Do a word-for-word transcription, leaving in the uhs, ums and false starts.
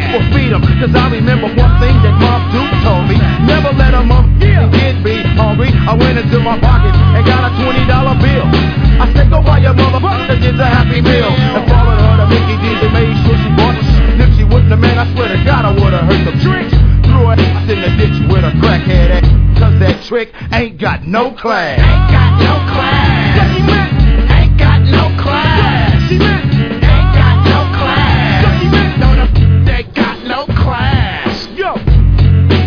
for freedom. Cause I remember one thing that Mom Duke told me. Never let a mom get me hungry. I went into my pocket and got a twenty dollar bill. I said, go buy your motherfucker kids a happy meal. And followed her to Mickey D's and made sure she bought it. If she wouldn't have, man, I swear to God I would've hurt some tricks. Threw her ass in the ditch with a crackhead ass. Cause that trick ain't got no class. Ain't got no class.